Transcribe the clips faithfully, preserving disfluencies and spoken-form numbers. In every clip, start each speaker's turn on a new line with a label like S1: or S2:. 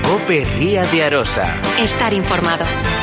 S1: COPE Ría de Arosa.
S2: Estar informado.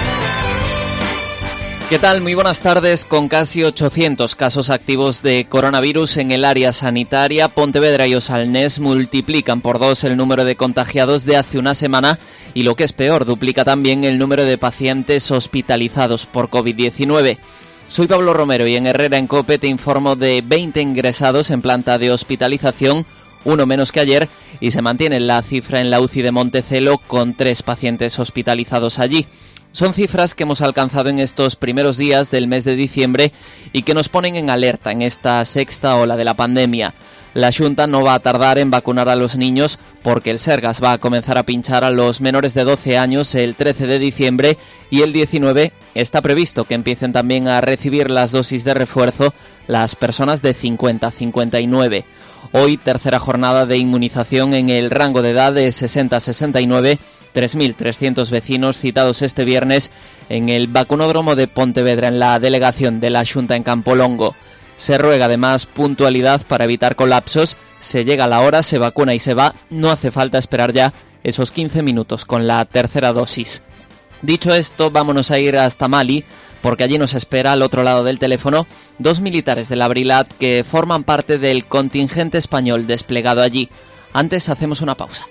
S3: ¿Qué tal? Muy buenas tardes. Con casi ochocientos casos activos de coronavirus en el área sanitaria, Pontevedra y Osalnés multiplican por dos el número de contagiados de hace una semana y, lo que es peor, duplica también el número de pacientes hospitalizados por covid diecinueve. Soy Pablo Romero y en Herrera en COPE te informo de veinte ingresados en planta de hospitalización, uno menos que ayer, y se mantiene la cifra en la U C I de Montecelo con tres pacientes hospitalizados allí. Son cifras que hemos alcanzado en estos primeros días del mes de diciembre y que nos ponen en alerta en esta sexta ola de la pandemia. La Xunta no va a tardar en vacunar a los niños porque el Sergas va a comenzar a pinchar a los menores de doce años el trece de diciembre y el diecinueve está previsto que empiecen también a recibir las dosis de refuerzo las personas de cincuenta a cincuenta y nueve. Hoy, tercera jornada de inmunización en el rango de edad de sesenta a sesenta y nueve, tres mil trescientos vecinos citados este viernes en el vacunódromo de Pontevedra en la delegación de la Xunta en Campolongo. Se ruega además puntualidad para evitar colapsos, se llega a la hora, se vacuna y se va, no hace falta esperar ya esos quince minutos con la tercera dosis. Dicho esto, vámonos a ir hasta Mali, porque allí nos espera al otro lado del teléfono dos militares de la Brilat que forman parte del contingente español desplegado allí. Antes hacemos una pausa.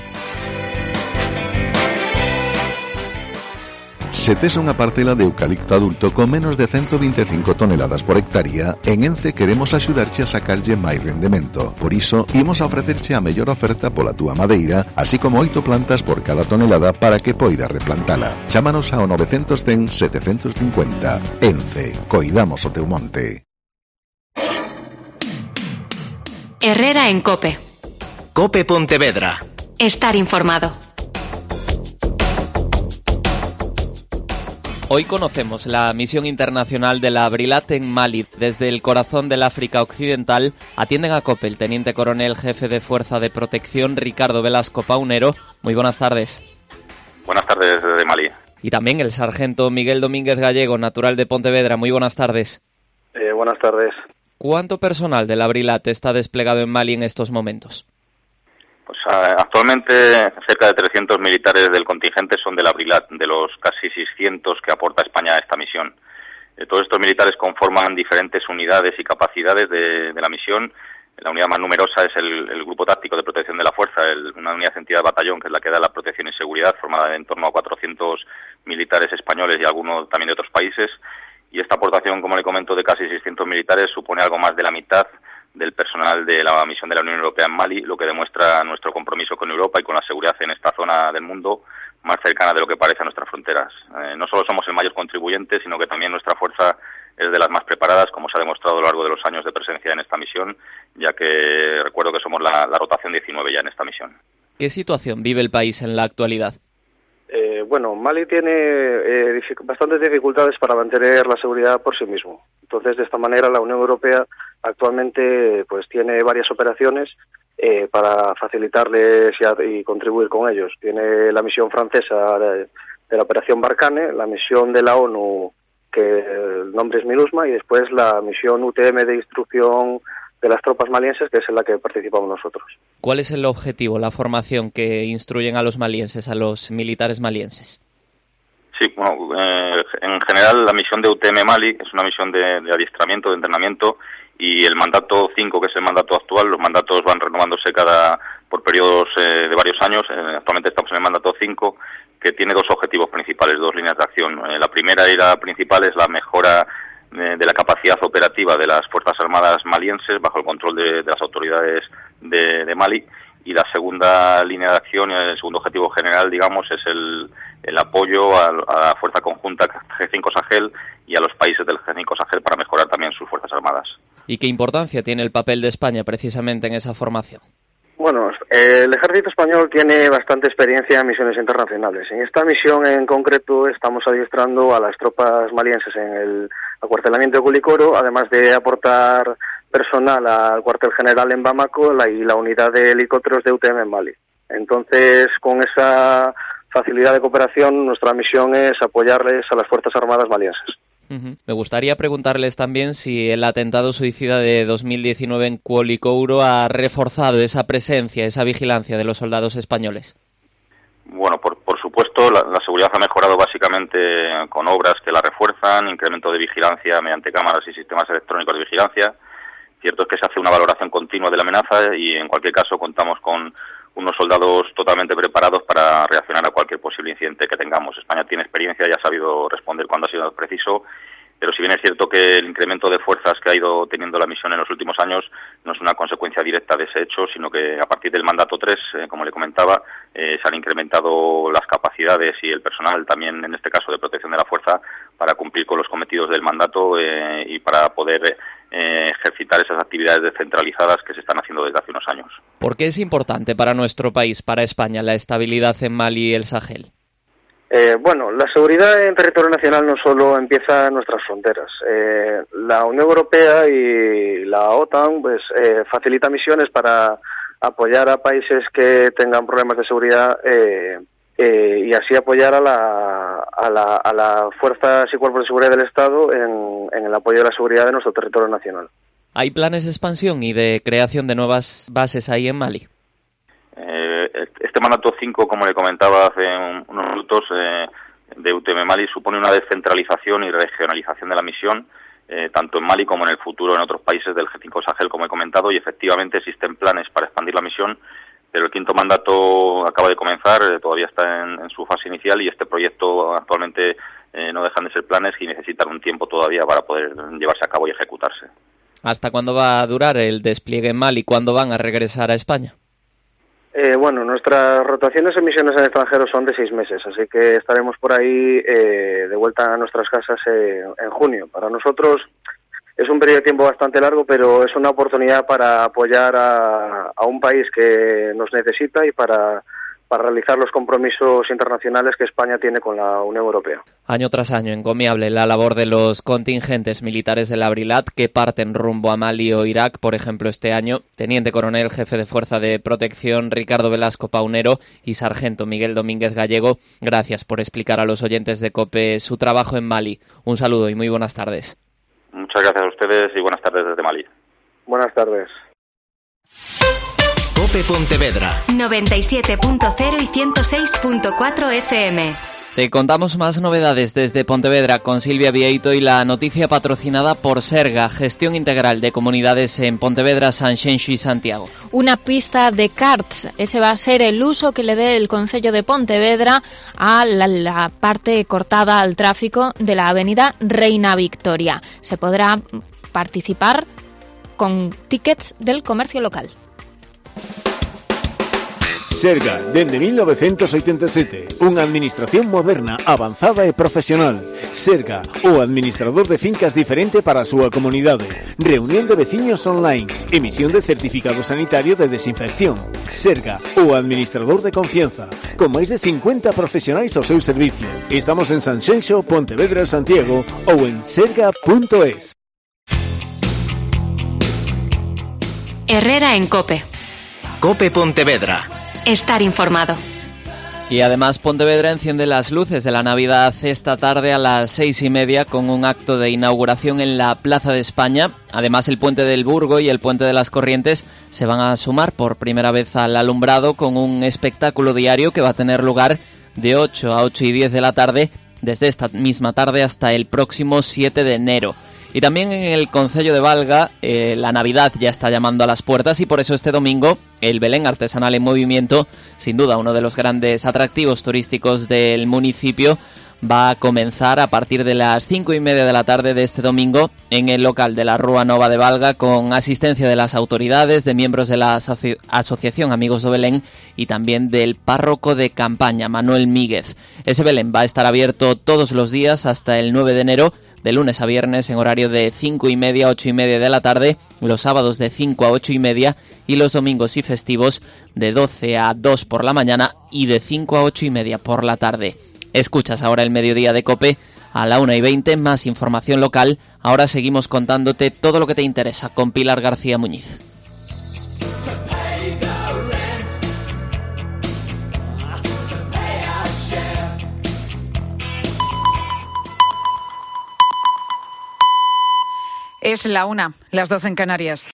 S4: Se tes unha parcela de eucalipto adulto con menos de ciento veinticinco toneladas por hectárea, en Ence queremos axudarche a sacarlle máis rendemento. Por iso, imos a ofrecerche a mellor oferta pola túa madeira, así como oito plantas por cada tonelada para que poidas replantala. Chámanos ao nove cero cero, sete cinco cero. Ence, coidamos o teu monte.
S2: Herrera en COPE.
S1: COPE Pontevedra.
S2: Estar informado.
S3: Hoy conocemos la misión internacional de la Brilat en Mali. Desde el corazón del África Occidental atienden a COPE el teniente coronel jefe de Fuerza de Protección Ricardo Velasco Paunero. Muy buenas tardes.
S5: Buenas tardes desde Mali.
S3: Y también el sargento Miguel Domínguez Gallego, natural de Pontevedra. Muy buenas tardes.
S6: Eh, buenas tardes.
S3: ¿Cuánto personal de la Brilat está desplegado en Mali en estos momentos?
S5: Pues actualmente cerca de trescientos militares del contingente son de la Brilat, de los casi seiscientos que aporta España a esta misión. Eh, todos estos militares conforman diferentes unidades y capacidades de, de la misión. La unidad más numerosa es el, el Grupo Táctico de Protección de la Fuerza, el, una unidad entidad batallón, que es la que da la protección y seguridad, formada de en torno a cuatrocientos militares españoles y algunos también de otros países. Y esta aportación, como le comento, de casi seiscientos militares supone algo más de la mitad del personal de la misión de la Unión Europea en Mali, lo que demuestra nuestro compromiso con Europa y con la seguridad en esta zona del mundo más cercana de lo que parece a nuestras fronteras. Eh, no solo somos el mayor contribuyente, sino que también nuestra fuerza es de las más preparadas, como se ha demostrado a lo largo de los años de presencia en esta misión, ya que recuerdo que somos la, la rotación diecinueve ya en esta misión.
S3: ¿Qué situación vive el país en la actualidad?
S6: Eh, bueno, Mali tiene eh, dific- bastantes dificultades para mantener la seguridad por sí mismo. Entonces, de esta manera, la Unión Europea actualmente pues tiene varias operaciones eh, para facilitarles y, a, y contribuir con ellos. Tiene la misión francesa de, de la Operación Barkhane, la misión de la ONU, que el nombre es MINUSMA, y después la misión U T M de instrucción de las tropas malienses, que es en la que participamos nosotros.
S3: ¿Cuál es el objetivo, la formación que instruyen a los malienses, a los militares malienses?
S5: Sí, bueno, eh, en general la misión de U T M Mali es una misión de, de adiestramiento, de entrenamiento, y el mandato cinco, que es el mandato actual, los mandatos van renovándose cada por periodos eh, de varios años. Eh, actualmente estamos en el mandato cinco, que tiene dos objetivos principales, dos líneas de acción. Eh, la primera y la principal es la mejora eh, de la capacidad operativa de las Fuerzas Armadas malienses bajo el control de, de las autoridades de, de Mali. Y la segunda línea de acción, el segundo objetivo general, digamos, es el, el apoyo a, a la fuerza conjunta G cinco Sahel y a los países del G cinco Sahel para mejorar también sus fuerzas armadas.
S3: ¿Y qué importancia tiene el papel de España precisamente en esa formación?
S6: Bueno, el ejército español tiene bastante experiencia en misiones internacionales. En esta misión en concreto estamos adiestrando a las tropas malienses en el acuartelamiento de Culicoro, además de aportar personal al cuartel general en Bamako la, y la unidad de helicópteros de U T M en Mali. Entonces, con esa facilidad de cooperación, nuestra misión es apoyarles a las Fuerzas Armadas malienses.
S3: Uh-huh. Me gustaría preguntarles también si el atentado suicida de dos mil diecinueve en Cuolicouro ha reforzado esa presencia, esa vigilancia de los soldados españoles.
S5: Bueno, por, por supuesto, la, la seguridad ha mejorado básicamente con obras que la refuerzan, incremento de vigilancia mediante cámaras y sistemas electrónicos de vigilancia. Cierto es que se hace una valoración continua de la amenaza y, en cualquier caso, contamos con unos soldados totalmente preparados para reaccionar a cualquier posible incidente que tengamos. España tiene experiencia y ha sabido responder cuando ha sido preciso, pero si bien es cierto que el incremento de fuerzas que ha ido teniendo la misión en los últimos años no es una consecuencia directa de ese hecho, sino que a partir del mandato tres, eh, como le comentaba, eh, se han incrementado las capacidades y el personal, también en este caso de protección de la fuerza, para cumplir con los cometidos del mandato eh, y para poder eh, ejercitar esas actividades descentralizadas que se están haciendo desde hace unos años.
S3: ¿Por qué es importante para nuestro país, para España, la estabilidad en Mali y el Sahel?
S6: Eh, bueno, la seguridad en territorio nacional no solo empieza en nuestras fronteras. Eh, la Unión Europea y la OTAN pues eh, facilita misiones para apoyar a países que tengan problemas de seguridad eh, eh, y así apoyar a la, a la a las fuerzas y cuerpos de seguridad del Estado en, en el apoyo de la seguridad de nuestro territorio nacional.
S3: ¿Hay planes de expansión y de creación de nuevas bases ahí en Mali?
S5: Este mandato cinco, como le comentaba hace unos minutos, eh, de U T M Mali supone una descentralización y regionalización de la misión, eh, tanto en Mali como en el futuro en otros países del G cinco Sahel, como he comentado, y efectivamente existen planes para expandir la misión, pero el quinto mandato acaba de comenzar, eh, todavía está en, en su fase inicial, y este proyecto actualmente eh, no dejan de ser planes y necesitan un tiempo todavía para poder llevarse a cabo y ejecutarse.
S3: ¿Hasta cuándo va a durar el despliegue en Mali? ¿Cuándo van a regresar a España?
S6: Eh, bueno, nuestras rotaciones en misiones en el extranjero son de seis meses, así que estaremos por ahí eh, de vuelta a nuestras casas eh, en junio. Para nosotros es un periodo de tiempo bastante largo, pero es una oportunidad para apoyar a, a un país que nos necesita y para, para realizar los compromisos internacionales que España tiene con la Unión Europea.
S3: Año tras año, encomiable la labor de los contingentes militares de la Brilat que parten rumbo a Mali o Irak. Por ejemplo, este año, Teniente Coronel Jefe de Fuerza de Protección Ricardo Velasco Paunero y Sargento Miguel Domínguez Gallego, gracias por explicar a los oyentes de COPE su trabajo en Mali. Un saludo y muy buenas tardes.
S5: Muchas gracias a ustedes y buenas tardes desde Mali.
S6: Buenas tardes.
S1: COPE Pontevedra
S2: noventa y siete punto cero y ciento seis punto cuatro F M.
S3: Te contamos más novedades desde Pontevedra con Silvia Vieito y la noticia patrocinada por Serga, Gestión Integral de Comunidades en Pontevedra, Sanxenxo y Santiago.
S7: Una pista de karts, ese va a ser el uso que le dé el Concello de Pontevedra a la, la parte cortada al tráfico de la avenida Reina Victoria. Se podrá participar con tickets del comercio local.
S8: Serga, dende mil novecientos oitenta e sete, unha administración moderna, avanzada e profesional. Serga, o administrador de fincas diferente para a súa comunidade. Reunión de veciños online, emisión de certificado sanitario de desinfección. Serga, o administrador de confianza, con máis de cincuenta profesionais ao seu servicio. Estamos en Sanxenxo, Pontevedra, Santiago ou en serga punto es.
S2: Herrera en COPE.
S1: COPE Pontevedra.
S2: Estar informado.
S3: Y además Pontevedra enciende las luces de la Navidad esta tarde a las seis y media con un acto de inauguración en la Plaza de España. Además el Puente del Burgo y el Puente de las Corrientes se van a sumar por primera vez al alumbrado con un espectáculo diario que va a tener lugar de ocho a ocho y diez de la tarde desde esta misma tarde hasta el próximo siete de enero. Y también en el concello de Valga eh, la Navidad ya está llamando a las puertas y por eso este domingo el Belén Artesanal en Movimiento, sin duda uno de los grandes atractivos turísticos del municipio, va a comenzar a partir de las cinco y media de la tarde de este domingo en el local de la Rúa Nova de Valga con asistencia de las autoridades, de miembros de la asoci- Asociación Amigos do Belén y también del párroco de campaña, Manuel Míguez. Ese Belén va a estar abierto todos los días hasta el nueve de enero, de lunes a viernes en horario de cinco y media a ocho y media de la tarde, los sábados de cinco a ocho y media y los domingos y festivos de doce a dos por la mañana y de cinco a ocho y media por la tarde. Escuchas ahora el mediodía de COPE a la una y veinte, más información local. Ahora seguimos contándote todo lo que te interesa con Pilar García Muñiz.
S9: Es la una, las doce en Canarias.